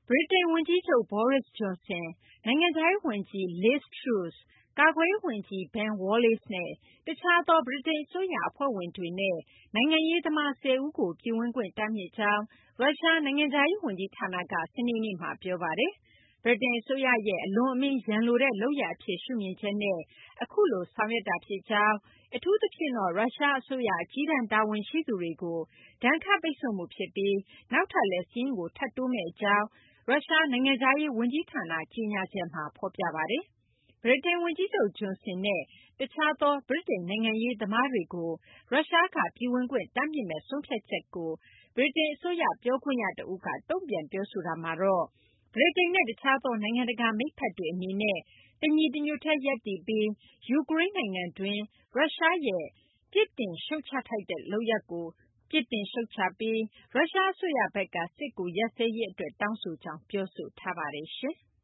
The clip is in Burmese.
ဗြိတိန်ဝန်ကြီးချုပ် Boris Johnson ၊ နိုင်ငံခြားရေးဝန်ကြီး Liz Truss ၊ ကာကွယ်ရေးဝန်ကြီး Ben Wallace နဲ့ တခြားသော ဗြိတိန်အစိုးရအဖွဲ့ဝင်တွေနဲ့ နိုင်ငံရေးသမား 10 ဦးကို ပြည်ဝင်ခွင့်တားမြစ်ကြောင်း ရုရှားနိုင်ငံခြားရေးဝန်ကြီးဌာနက စနေနေ့မှာ ပြောပါတယ်။ ဗြိတိန်အစိုးရရဲ့ အလွန်အမင်း ရန်လိုတဲ့လုပ်ရပ်အဖြစ် ရှုမြင်ချက်နဲ့ အခုလို ဆောင်ရွက်တာဖြစ်ကြောင်း၊ အထူးသဖြင့်တော့ ရုရှားအစိုးရ အကြီးတန်းတာဝန်ရှိသူတွေကို ဒဏ်ခတ်ပိတ်ဆို့မှုဖြစ်ပြီး နောက်ထပ်လည်း စာရင်းကို ထပ်တိုးမယ့်အကြောင်း ရုရှားနိုင်ငံခြားရေးဝန်ကြီးဌာန ကြေညာချက်မှာ ဖော်ပြပါတယ်။ ဗြိတိန်ဝန်ကြီးချုပ် Johnson နဲ့ တခြားသော ဗြိတိန်နိုင်ငံရေးသမားတွေကို ရုရှားက ပြည်ဝင်ခွင့်တားမြစ်မယ့် ဆုံးဖြတ်ချက်ကို ဗြိတိန်အစိုးရ ပြောခွင့်ရတဦးက တုံ့ပြန်ပြောဆိုတာမှာတော့ ဗြိတိန်နဲ့ တခြားသော နိုင်ငံတကာမိတ်ဖက်တွေအနေနဲ့ တညီတညွတ်တည်းရပ်တည်ပြီး ယူကရိန်းနိုင်ငံတွင်း ရုရှားရဲ့ ပြစ်တင်ရှုတ်ချထိုက်တဲ့လုပ်ရပ်ကို ပြစ်တင်ရှုတ်ချပြီး ရုရှားအစိုးရဘက်က စစ်ကိုရပ်စဲရေးအတွက် တောင်းဆိုကြောင်း ပြောဆိုထားပါတယ်။